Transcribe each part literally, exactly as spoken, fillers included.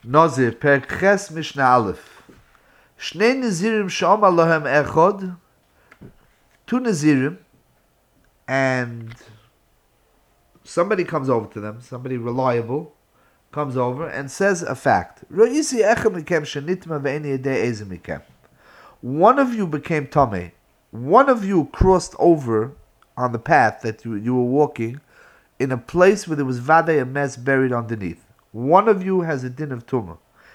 Nazir, Perek Ches, Mishnah Aleph. Shnei Nazirim she'amar lahem echad. Two Nazirim, and somebody comes over to them, somebody reliable, comes over and says a fact. One of you became Tomei. One of you crossed over on the path that you, you were walking in a place where there was Vadei, a mess buried underneath. One of you has a din of Tumah.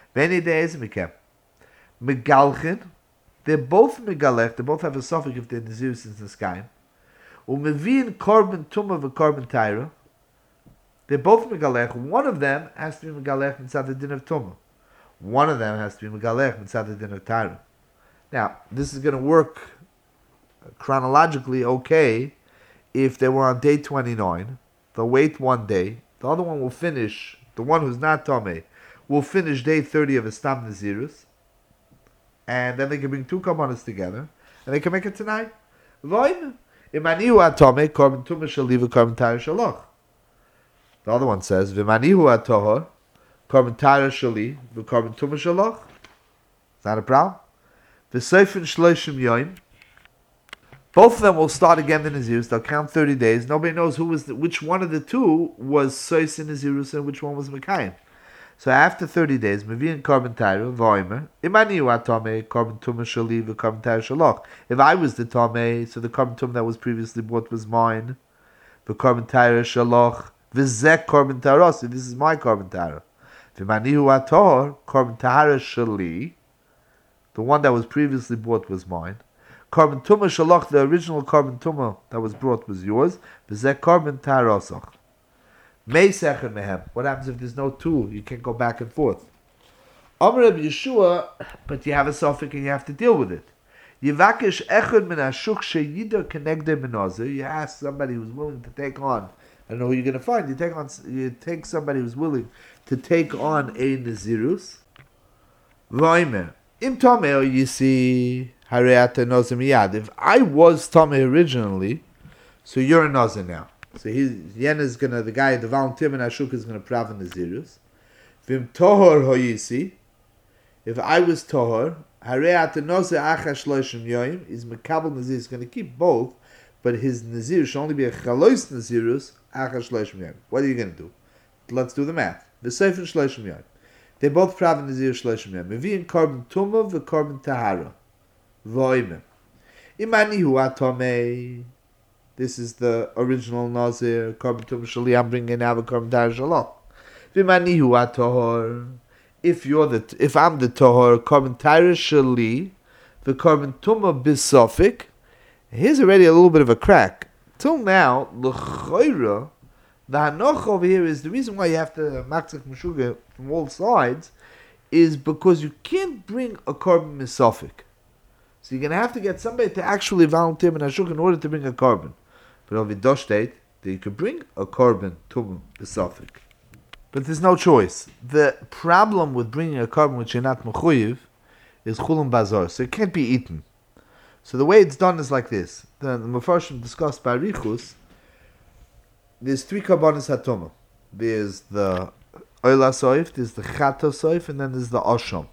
Megalchin, they're both Megalech, they both have a suffix if they're Nazir since the sky. Umevin Korban Tumah v'Korban Taira. They're both Megalech. One of them has to be Megalech inside the din of Tumah. One of them has to be Megalech inside the din of Taira. Now, this is going to work chronologically okay if they were on day twenty-nine. They'll wait one day. The other one will finish, the one who's not Tomei, will finish day thirty of his Stam Nazirus. And then they can bring two Karbanos together. And they can make it tonight. Voin. Imanihu atome, Korban Tumah shali v'Korban Taira shaloch. The other one says, V'manihu atohor, Korban Taira shali v'Korban Tumah shaloch. Is that a problem? V'seifin shloshim yoim. Both of them will start again the Nazirus. They'll count thirty days. Nobody knows who was the, which one of the two was Sois in Nazirus and which one was Mekayim. So after thirty days, Mevi'in Korban Taira, Voimer, Imanihu atome, Korban Tumah shali v'Korban Taira shaloch. If I was the Tomei, so the Korban Tumah that was previously bought was mine. V'Korban Taira shaloch, v'zek Korban Taira. So this is my Korban Taira. V'manihu ator, Korban Taira shali. The one that was previously bought was mine. Korban Tumah shaloch, the original Korban Tumah that was brought was yours. V'zek Korban Taira osach. What happens if there's no two? You can't go back and forth. Amar Rabbi Yeshua, but you have a suffix and you have to deal with it. Yivakesh echad min hashuk sheyida kenegde menazir. You ask somebody who's willing to take on. I don't know who you're going to find. You take on. You take somebody who's willing to take on a nazirus. V'omer im tomei yisi hareata nazir miyad. If I was tomei originally, so you're a nazir now. So he's Yen is gonna the guy the volunteer in Ashuk is gonna prav in Nazirus. Vim tohor hoyisi. If I was tohor, hareat noze achash loishim yoim is mekabel Nazir is gonna keep both, but his Nazir should only be a chalois Nazirus achash loishim yoim. What are you gonna do? Let's do the math. The sefer shloishim yoim. They both prav in Nazir shloishim yoim. Mevi'in Korban Tumah v'Korban Tahara. Voime. Imani hu atomei. This is the original Nazir, Korban Tumah shali. I'm bringing now the Korban Taira shaloch. V'manihu atohor. If you're the, if I'm the tohor, Korban Taira shali, the Korban Tumah bisofik. Here's already a little bit of a crack. Till now, l'chayra, the hanoch over here is the reason why you have to makzik meshuga from all sides, is because you can't bring a Korban misofik. So you're going to have to get somebody to actually volunteer in Ashuk in order to bring a Korban. But over Dosh state that you could bring a Korban Tumah B'Safik. But there's no choice. The problem with bringing a Korban which you're not Mechuyev is Chulun Bazar. So it can't be eaten. So the way it's done is like this. The, the Mefarshim discussed by Richus, there's three Korbanos HaTumah. There's the Oila Soif, there's the Chata Soif, and then there's the Osham.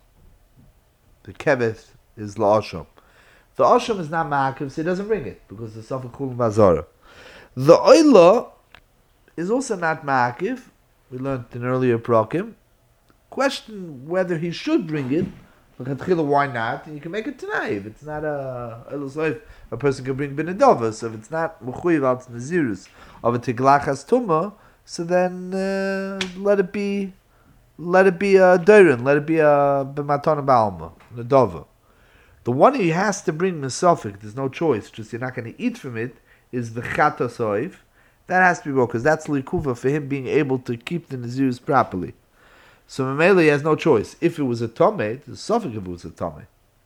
The Kevet is the Osham. The Osham is not Ma'akiv, so he doesn't bring it, because the Safek Chulun Bazara. The Oila is also not Ma'akiv. We learned in earlier Prakim. Question whether he should bring it. Why not? And you can make it tonight. If it's not a Oila Soif, a person can bring Benedova. So if it's not Mechuyev al Nazirus of a Tiglachas Tumah, so then uh, let it be let it be a Deirin, let it be a B'matana Ba'alma, Nedova. The one he has to bring Mesofik, there's no choice, just you're not going to eat from it, is the Chata Soif. That has to be broken, because that's Likuva for him being able to keep the Nazirus properly. So Mamela, he has no choice. If it was a Tomei, the Sofik if it was a Tomei.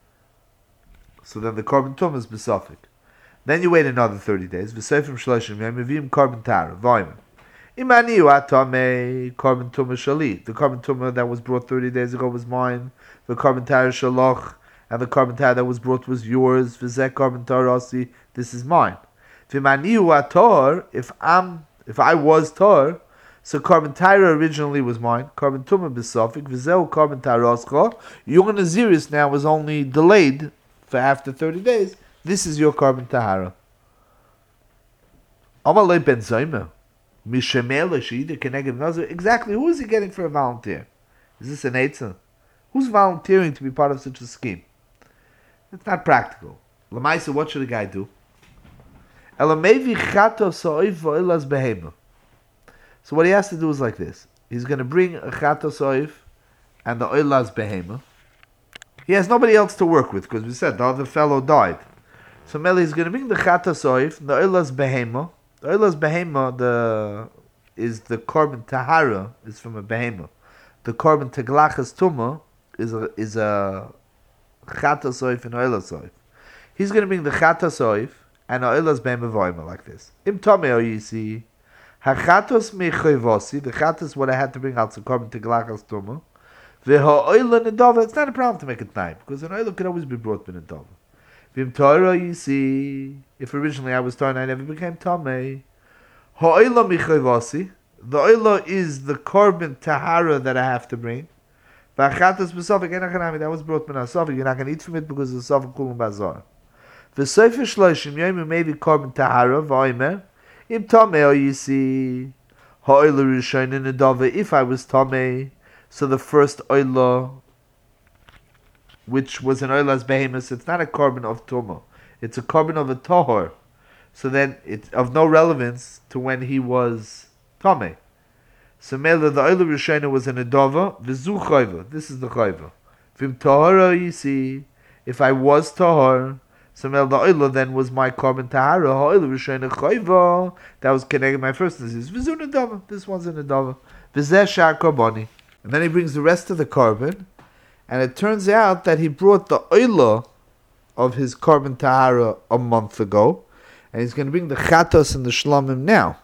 So then the Korban Tumah is Besofik. Then you wait another thirty days. V'seifim shloshim yom mevim Korban Tara. V'oimer. Imani u atomei Korban Tumah shali. The Korban Tumah that was brought thirty days ago was mine. The Korban Tara shaloch. And the Korban Tara that was brought was yours. V'zek Korban Tarasi. This is mine. V'imani u ator. If I'm, if I was tor, So Korban Taira originally was mine. Korban Tumah b'Sofik. V'zeu Korban Tairoscha. Your Naziris now was only delayed for after thirty days. This is your Korban Tahara. Amalei ben Zayma. Mishemele she'ida keneged nazir. Exactly. Who is he getting for a volunteer? Is this an eitzah? Who's volunteering to be part of such a scheme? It's not practical. Lamaisa, what should a guy do? Elamevi chato soif v'oilas behema. So what he has to do is like this. He's going to bring a chato soif and the oilas behema. He has nobody else to work with because we said the other fellow died. So Meli is going to bring the chato soif, the oilas behema. The oilas behema the, is the korban tahara, is from a behema. The korban teglachas tumah is a is a chata soif and oilas soif. He's going to bring the chata soif and oilas behema voima like this. Im tomeo you see, hachatos mechoivosi. The chata is what I had to bring out. So korban teglachas tumah. Veho oila nedava. It's not a problem to make it nine because an oila could always be brought in nedava. Vim Torah you see, if originally I was Torah, I never became Tamei. Ha oila mechoivosi. The oila is the korban tahara that I have to bring. V'achatos b'sofik enachanami, that was brought min ha-sofik. You're not going to eat from it because the sofik kulum bazar. V'soifer shloshim yoyim maybe korban tahara v'oimer. Im tamei you see ha'oila rishon in nedava. If I was tamei, so the first oila, which was an oilas behemoth, it's not a korban of tumah. It's a korban of a tahor. So then it's of no relevance to when he was tamei. So Mela, the Oila Rishona was an Adova, Vizu Chayva. This is the Chayva. Vim Tahara, you see, if I was Tahar, so Mela, the Oila then was my Korban Tahara, Oila Rishona Chayva, that was connected my first disease. Vizu Nadova, this one's an Adova. Vizeh Shar Karboni. And then he brings the rest of the Korban, and it turns out that he brought the Oila of his Korban Tahara a month ago, and he's going to bring the Chatos and the Shlomim now,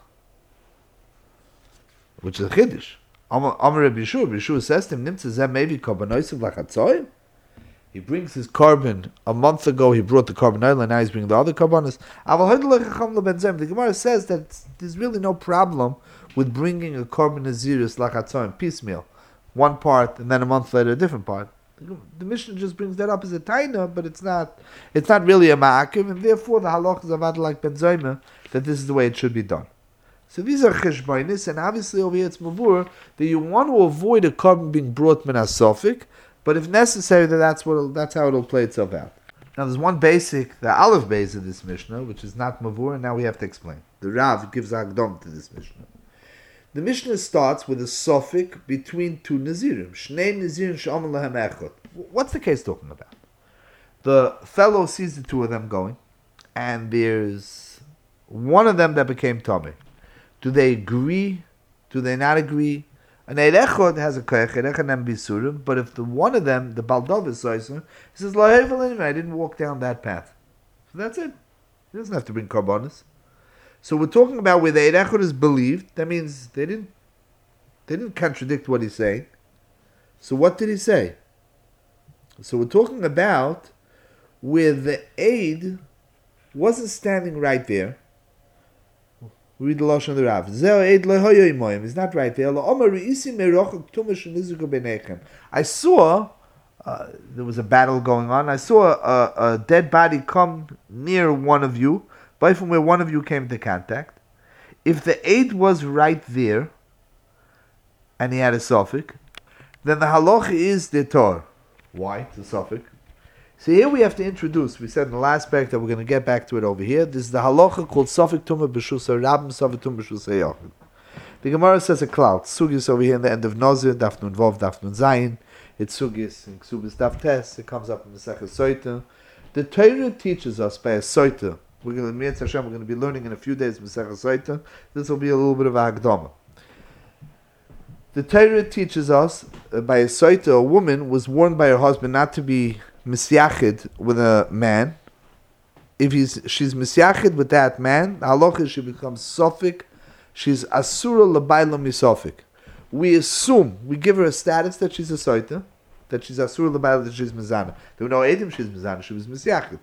which is a chiddush. Amar Rabbi Yeshua, Rabbi Yeshua says to him, Nimtza zeh maybe korban lachatzoyim. He brings his korban. A month ago he brought the korban oil, and now he's bringing the other korbanos. The Gemara says that there's really no problem with bringing a korban naziris lachatzoyim piecemeal, one part and then a month later a different part. The Mishnah just brings that up as a taina, but it's not. It's not really a ma'akiv, and therefore the halach is avad like ben zayma that this is the way it should be done. So these are cheshbainis, and obviously over here it's mavur that you want to avoid a korban being brought min ha-sofik, but if necessary, that that's what that's how it'll play itself out. Now there's one basic, the aleph base of this Mishnah, which is not mavur, and now we have to explain. The Rav gives agdom to this Mishnah. The Mishnah starts with a sofik between two nazirim. Shnei nazirim she'amar lahem echad. What's the case talking about? The fellow sees the two of them going, and there's one of them that became tamei. Do they agree? Do they not agree? An Eirechod has a koyach, Eirechod and bisurim, but if the one of them, the Baldov is Soiser, he says, I didn't walk down that path. So that's it. He doesn't have to bring karbonis. So we're talking about where the Eirechod is believed. That means they didn't they didn't contradict what he's saying. So what did he say? So we're talking about where the aid wasn't standing right there. Read the Lashon of the Rav. It's not right there. I saw, uh, there was a battle going on. I saw a, a dead body come near one of you, by from where one of you came into contact. If the aid was right there, and he had a suffix, then the halacha is the tor. Why? It's a suffix. So here we have to introduce, we said in the last aspect that we're going to get back to it over here, this is the halacha called Sofik Tumah B'Shusa Rabim Sofik Tumah B'Shusa Yochid. The Gemara says a cloud, Sugis over here in the end of Nozir, Daf Nun Vov, Daf Nun Zayin, it's Sugis, in Ksubis Daf Tes, it comes up in the Sechah Soita. The Torah teaches us by a Soita, we're going to, Hashem, we're going to be learning in a few days in the Sechah Soita, this will be a little bit of a Hagdama. The Torah teaches us uh, by a Soita, a woman was warned by her husband not to be misyachid with a man. If he's she's misyachid with that man, the halacha she becomes sofik. She's asura labayla misofik. We assume we give her a status that she's a soita, that she's asura labayla, that she's mizana. There were no edim she's mizana. She was misyachid.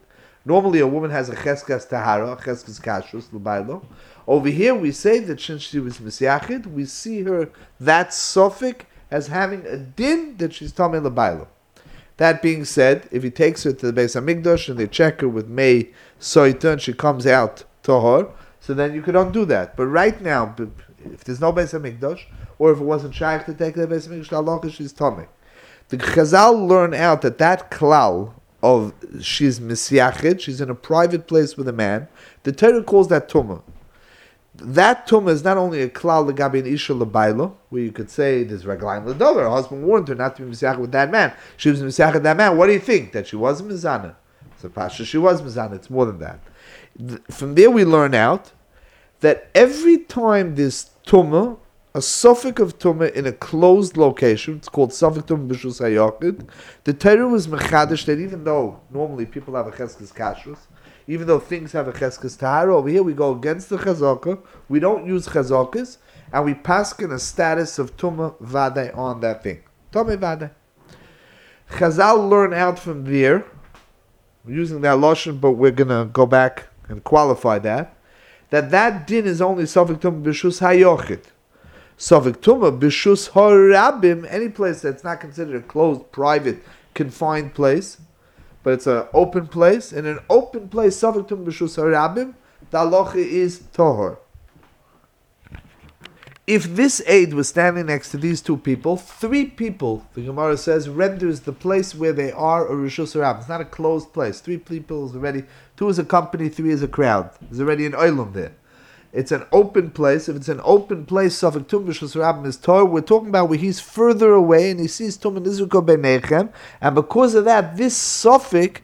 Normally, a woman has a cheskas tahara, a cheskas kashrus, l'baylo. Over here, we say that since she was misyachid, we see her, that suffix, as having a din that she's tamei l'baylo. That being said, if he takes her to the Beis Hamikdash and they check her with May Soita and she comes out tahor, so then you could undo that. But right now, if there's no Beis Hamikdash, or if it wasn't shaykh to take her to the Beis Hamikdash, halacha she's tamei. The Chazal learn out that that klal of she's misyachid, she's in a private place with a man, the Torah calls that tumah. That tumah is not only a klal legabi an isha lebaylo, where you could say there's reglaim ledover, her husband warned her not to be misyachid with that man. She was misyachid with that man. What do you think? That she was mizana? So pasha, she was mizana. It's more than that. From there we learn out that every time this tumah, a suffix of tumah in a closed location, it's called suffix tumah b'shus hayachid, the Torah was mechadish that even though normally people have a cheskes kashrus, even though things have a cheskes tahara, over here we go against the chazaka, we don't use chazakas, and we paskin a status of tumah vadai on that thing. Tumah vadai. Chazal learn out from there, we're using that lashon, but we're going to go back and qualify that, that that din is only suffix tumah b'shus hayochid. Suffix tumah b'shus harabim, any place that's not considered a closed, private, confined place, but it's an open place. In an open place, suffix tumah b'shus harabim, the halacha is tohor. If this aid was standing next to these two people, three people, the Gemara says, renders the place where they are a rishus harabim. It's not a closed place. Three people is already, two is a company, three is a crowd. There's already an oilum there. It's an open place. If it's an open place, suffix tumah b'shus harabim is tohor. We're talking about where he's further away and he sees tumah nizruko b'nechem, and because of that, this suffix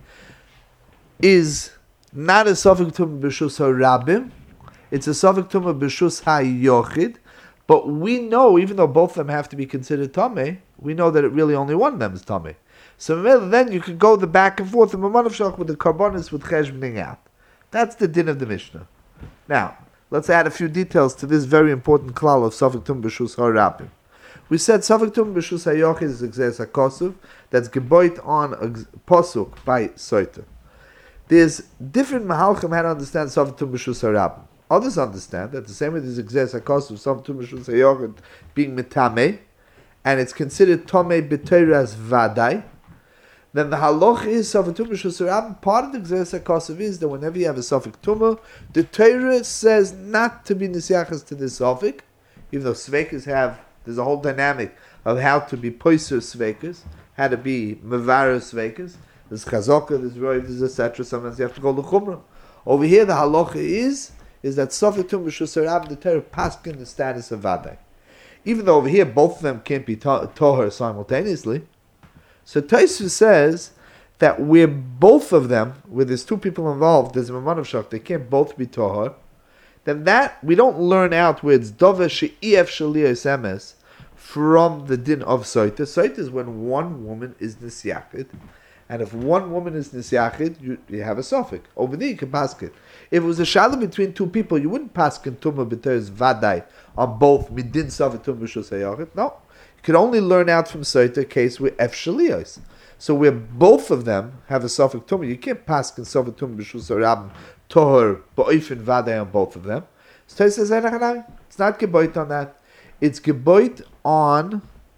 is not a suffix tumah b'shus harabim. It's a suffix tumah b'shus hayochid. But we know, even though both of them have to be considered tamei, we know that it really only one of them is tamei. So then you could go the back and forth, the mamanav shach with the karbonis with cheshboning out. That's the din of the Mishnah. Now, let's add a few details to this very important klal of suffix tumah b'shus harabim. We said suffix tumah b'shus hayochid is exes hakosuv that's geboit on a posuk by soita. There's different mahalchim how to understand suffix tumah b'shus harabim. Others understand that the same way there's exes hakosuv suffix tumah b'shus hayochid being mitame, and it's considered tomei b'teira as vadai. Then the halach is suffix tumah b'shus harabim. Part of the exes hakosuv is that whenever you have a suffix tumah, the Torah says not to be nisyachas to the suffix, even though sveikas have, there's a whole dynamic of how to be poiser sveikas, how to be mevarer sveikas. There's chazaka, there's roiv, there's et cetera. Sometimes you have to go l'chumrah. Over here, the halacha is is that suffix tumah b'shus harabim, the Torah paskin the status of vadai. Even though over here both of them can't be to- toher simultaneously. So Tosfos says that where both of them, where there's two people involved, there's a mamanav shach, they can't both be toher, then that, we don't learn out where it's dova she'ef shaliyos emes from the din of soita. Soita is when one woman is nisyachid, and if one woman is nisyachid, you, you have a suffix. Over there you can paskin. If it was a shalom between two people, you wouldn't paskin tumah b'teres vadai on both midin suffix tumah b'shus hayochid. No. You could only learn out from soita case with ef shaliyos. So where both of them have a suffix tumah, you can't paskin suffix tumah b'shus harabim tohor ba'ofen vadai on both of them. So Tosfos says it's not geboit on that. It's geboit on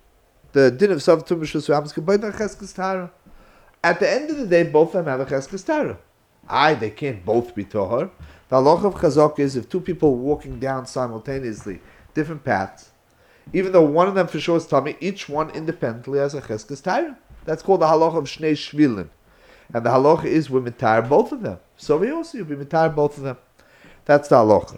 the din of suffix tumah b'shus harabim. It's geboit on cheskes tahara. At the end of the day, both of them have a cheskes tahara. Aye, they can't both be tohar. The halacha of chazak is if two people walking down simultaneously, different paths, even though one of them for sure is tummy, each one independently has a cheskes tahara. That's called the halacha of shnei shvilin. And the halacha is we mitar both of them. So we also, you be mitar both of them. That's the halacha.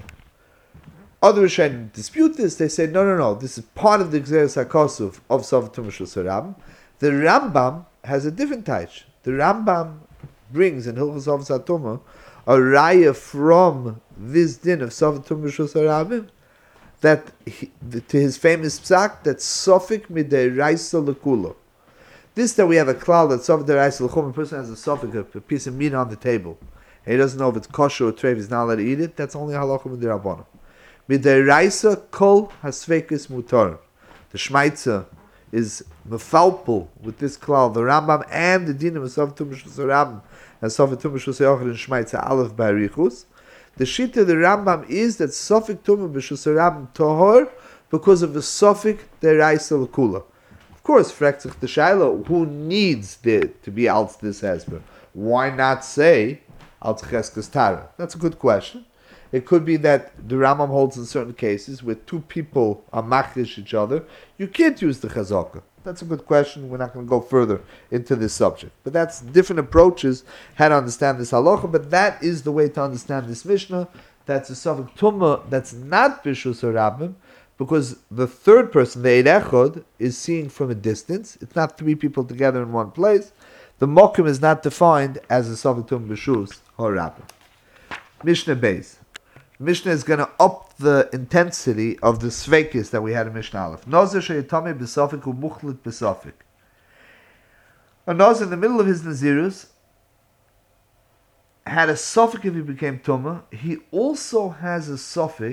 Other Rishonim dispute this. They say, no, no, no, this is part of the Gzeres HaKosuv of Sof Tumah B'shus harabim. The Rambam has a different taich. The Rambam brings in Hilchos Avos HaTumah a raya from this din of Sof Tumah B'shus harabim that he, the, to his famous psak that Sofik midei Raisa Lekula. This that we have a klal that Sofik midei Raisa Lekula, a person has a Sofik, a, a piece of meat on the table, and he doesn't know if it's kosher or treif, he's not allowed to eat it, that's only halacha midei Rabbanan. Midei Raisa kol hasvekis mutar. The Shmaitzer is mefalpul with this klal, the Rambam and the dinim of Sof Tumish Rambam and Sof Tumish Yochid and Shmaitza Aleph Barichus. The shita of the Rambam is that Sofik Tumah B'Shus Rambam Tohor because of the Sofik Deraisa L'Kula. Of course, Frektich the Shaila, who needs the, to be Alts this Hesper? Why not say Alts Cheskes Tara? That's a good question. It could be that the Rambam holds in certain cases where two people are machrish each other, you can't use the chazaka. That's a good question. We're not going to go further into this subject. But that's different approaches how to understand this halacha, but that is the way to understand this Mishnah. That's a Sofik Tumah that's not Bishus Rabbim, because the third person, the Eid Echod, is seeing from a distance. It's not three people together in one place. The Mokim is not defined as a Sofik Tumah Bishus or Rabbim. Mishnah Beis. Mishnah is going to up the intensity of the sveikis that we had in Mishnah Aleph. Nozer sheyatame b'sofik u'muchlit b'sofik. A nozer in the middle of his nazirus had a sofik if he became tumah. He also has a sofik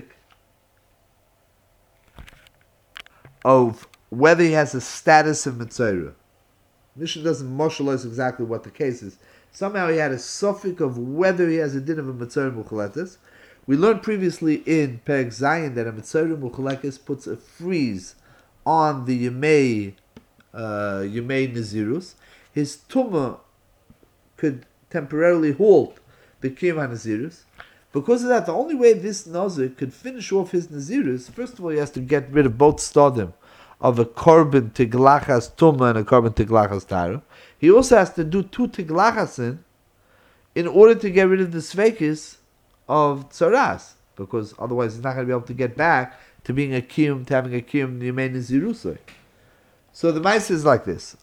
of whether he has a status of mitzvah. Mishnah doesn't moshalize exactly what the case is. Somehow he had a sofik of whether he has a din of a mitzvah muchletes. We learned previously in Perek Zayin that a Mitzvah Muchalekes puts a freeze on the Yemei uh, Yemei Nazirus. His Tumah could temporarily halt the Kiyum HaNazirus. Because of that, the only way this Nazir could finish off his Nazirus, first of all, he has to get rid of both stadim of a Korban Tiglachas Tumah and a Korban Tiglachas Tara. He also has to do two Tiglachasin in order to get rid of the Sveikis of tzaras, because otherwise he's not going to be able to get back to being a kiyum, to having a kiyum yemei nazirusay. So the ma'aseh is like this: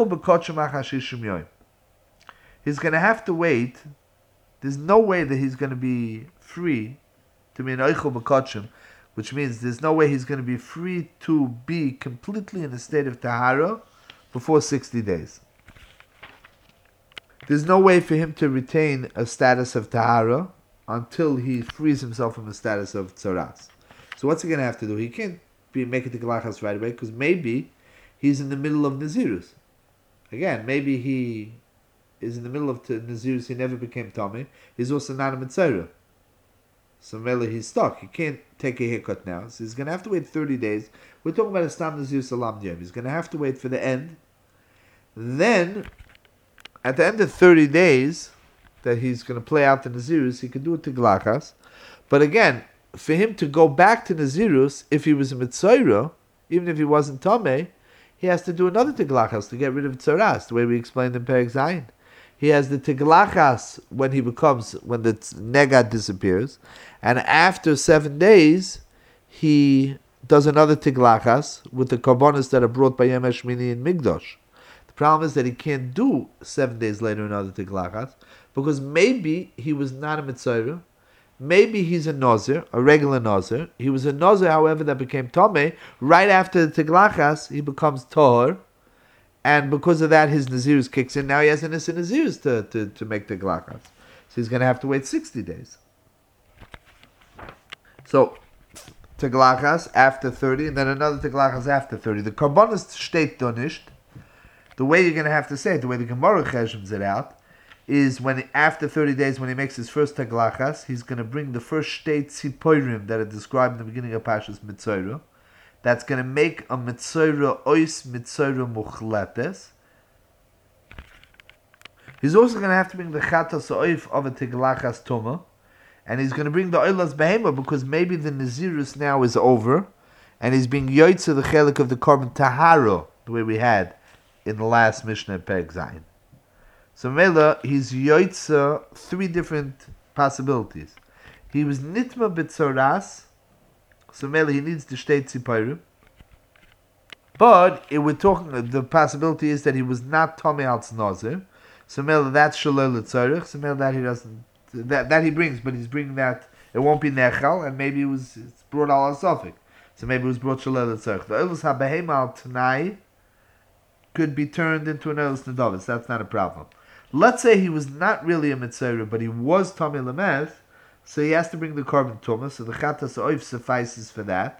he's going to have to wait. There's no way that he's going to be free to be an oichel b'kotshim, which means there's no way he's going to be free to be completely in a state of tahara before sixty days. There's no way for him to retain a status of tahara until he frees himself from the status of tzaras. So what's he going to have to do? He can't be make it to Galachas right away, because maybe he's in the middle of Nazirus. Again, maybe he is in the middle of Nazirus, he never became Tomei. He's also not a Mitzvah. So Mele, he's stuck. He can't take a haircut now. So he's going to have to wait thirty days. We're talking about a Stam Nazirus Alam Yom. He's going to have to wait for the end. Then, at the end of thirty days, that he's going to play out the Nazirus, he could do it to Glachas. But again, for him to go back to Nazirus, if he was a Mitzayra, even if he wasn't Tomei, he has to do another Tiglachas to get rid of Tzaras, the way we explained in Perek Zayin. He has the Tiglachas when he becomes, when the Negad disappears, and after seven days, he does another Tiglachas with the Karbonis that are brought by Yom HaShmini in Migdosh. The problem is that he can't do seven days later another Tiglachas, because maybe he was not a Mitzvah, maybe he's a Nazir, a regular Nazir. He was a Nazir, however, that became Tomei. Right after the Tiglachas, he becomes Tahor, and because of that, his Nazirus kicks in. Now he has an innocent Nazirus to, to, to make Tiglachas. So he's going to have to wait sixty days. So, Tiglachas after thirty, and then another Tiglachas after thirty. The Karbonis steht da nicht. The way you're going to have to say it, the way the Gemara cheshems it out, is when after thirty days, when he makes his first Taglachas, he's going to bring the first state Tzipoirim that are described in the beginning of Pashas Mitzorah. That's going to make a Mitzorah Ois Mitzorah Muchletes. He's also going to have to bring the Chatas Oif of a Taglachas Tuma. And he's going to bring the Oilas Behema, because maybe the Nazirus now is over, and he's being Yoitza the Chelik of the Korban Taharo, the way we had in the last Mishnah in Perek Zayin. So Mela, he's Yoitza three different possibilities. He was Nitma B'tzoras, so Mela, he needs to state Tzipoirim. But it, we're talking, the possibility is that he was not Tomei al Tznozer. So Mela, that's Shalol L'tzorich. So Mela, that he doesn't, that, that he brings, but he's bringing that, it won't be Nechal, and maybe it was it's brought al Asofik. So maybe it was brought Shalol L'tzorich. The Oilus HaBehem al Tanai could be turned into an Oilus Nedavis. That's not a problem. Let's say he was not really a Mitzvah, but he was Tomei Lameth, so he has to bring the Korban Tumah, so the Chatas Oif suffices for that.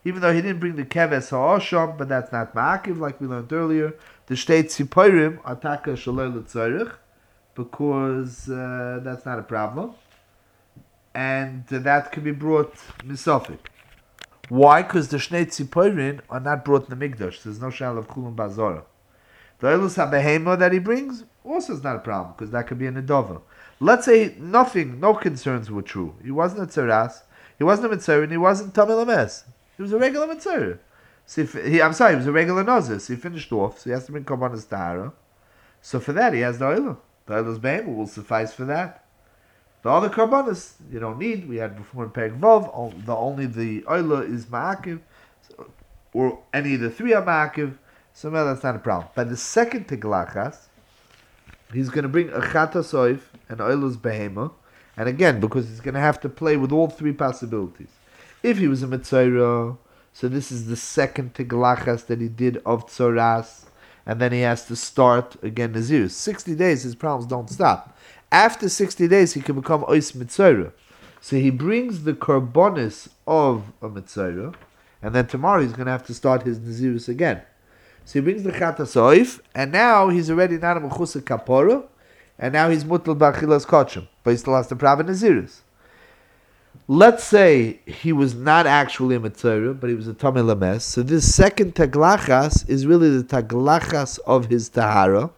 even though he didn't bring the keves ha'asham, but that's not ma'akiv, like we learned earlier. The shtei tziporim ataka shalei l'tzorich, because uh, that's not a problem, and uh, that can be brought misofik. Why? Because the shnei tziporim are not brought in the mikdash. There's no shal of kulum bazara. The oilus habehema that he brings also is not a problem, because that could be a nedova. Let's say nothing, no concerns were true. He wasn't a tzaras, he wasn't a mitzvah, and he wasn't tamil ames. He was a regular mitzvah. So if he, I'm sorry, he was a regular nozir. So he finished off, so he has to bring korbanos tahara. So for that, he has the oilah. The oilus behema will suffice for that. The other korbanos you don't need. We had before in Perek Vav, the only the oilah is ma'akiv, or any of the three are ma'akiv. So no, that's not a problem. By the second tiglachas, he's going to bring a chata soif and oilus behema, and again, because he's going to have to play with all three possibilities. If he was a mitzayra, so this is the second tiglachas that he did of tzoras, and then he has to start again nazirus. Sixty days, his problems don't stop. After sixty days, he can become ois mitzayra. So he brings the korbanos of a mitzayra, and then tomorrow he's going to have to start his nazirus again. So he brings the chata soif, and now he's already not a mechusa kapora, and now he's mutal b'achilas kachim, but he still has to prav nazirus. Let's say he was not actually a mitzvah, but he was a tamei lames. So this second taglachas is really the taglachas of his tahara,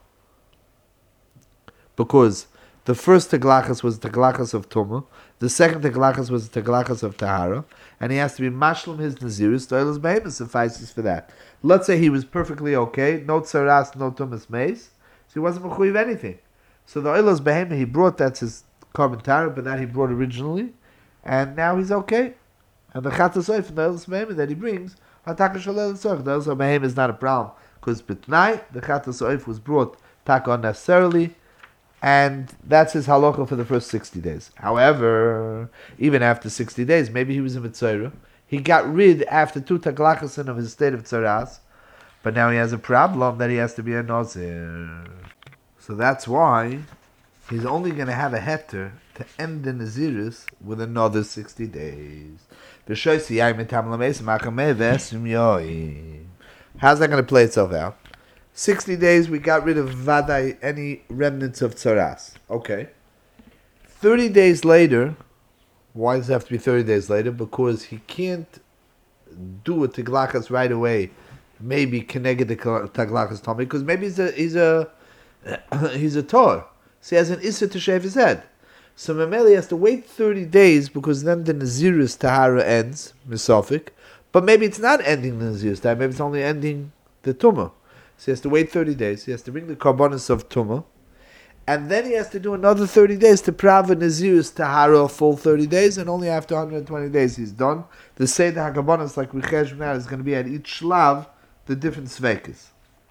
because the first taglachas was the taglachas of tumah, the second taglachas was the taglachas of tahara, and he has to be mashlim his nazirus. The oilus behema suffices for that. Let's say he was perfectly okay, no tzaras, no tumas meis, so he wasn't mechuyev anything. So the oilus behema he brought, that's his carbon tahara, but that he brought originally, and now he's okay. And the chata soif and the oilus behema that he brings, hataka shalel tzorich. The oilus behema is not a problem, because b'tnai the chata soif was brought taka unnecessarily, and that's his halacha for the first sixty days. However, even after sixty days, maybe he was a mitzvah. He got rid after two taglachasin of his state of tzaras, but now he has a problem that he has to be a nazir. So that's why he's only going to have a heter to end the nazirus with another sixty days. How's that going to play itself out? sixty days, we got rid of vadai, any remnants of tzaras. Okay. thirty days later, why does it have to be thirty days later? Because he can't do a tiglachas right away. Maybe connected the tiglachas tummy, because maybe he's a he's a he's a tor. So he has an issa to shave his head. So Mameli has to wait thirty days, because then the nazirus tahara ends, misofik. But maybe it's not ending the nazirus tahara. Maybe it's only ending the tumah. So he has to wait thirty days. He has to bring the korbanos of tumah, and then he has to do another thirty days to prava nazirus tahara, full thirty days, and only after one hundred twenty days he's done. The seder hakabonos, like we chesh now, is going to be at each shlav the different svekis.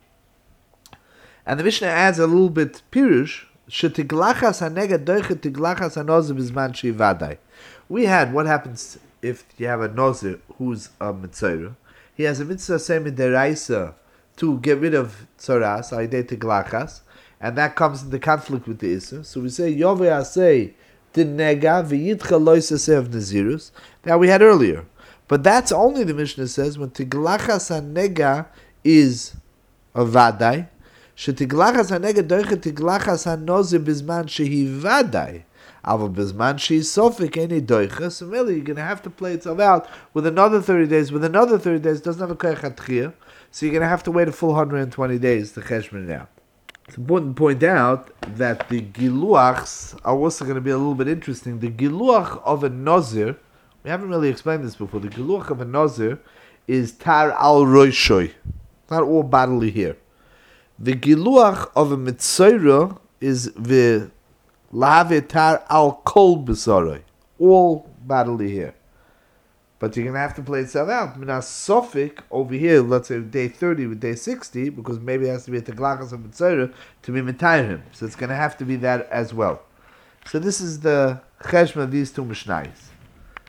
And the Mishnah adds a little bit pirush. Shetiglachas hanega doiche tiglachas hanozer bizman shivadai. We had what happens if you have a nozer who's a mitzvah. He has a mitzvah same deraisa to get rid of tzaras, aidei tiglachas, and that comes into conflict with the issa. So we say yovei asay tinega v'yitcha lois asay of nazirus. That we had earlier, but that's only, the Mishnah says, when tiglachas hanega is a vadai. Shetiglachas hanega doiche tiglachas hanozer bizman shehi vadai. Ava bizman shehi sofik any doiche. So really, you're going to have to play itself out with another thirty days. With another thirty days, it doesn't have a koyach hatchiyah. So you're going to have to wait a full one hundred twenty days to cheshman it out. It's important to point out that the giluachs are also going to be a little bit interesting. The giluach of a nozir, we haven't really explained this before, the giluach of a nozir is tar al roishoy. Not all bodily here. The giluach of a mitzayra is the lave tar al kol besaroy. All bodily here. But you're going to have to play itself out. Minas Sofik, over here, let's say day thirty with day sixty, because maybe it has to be a Teglachas of Mitzayra to be Mitayrim. So it's going to have to be that as well. So this is the Cheshma of these two Mishnayos.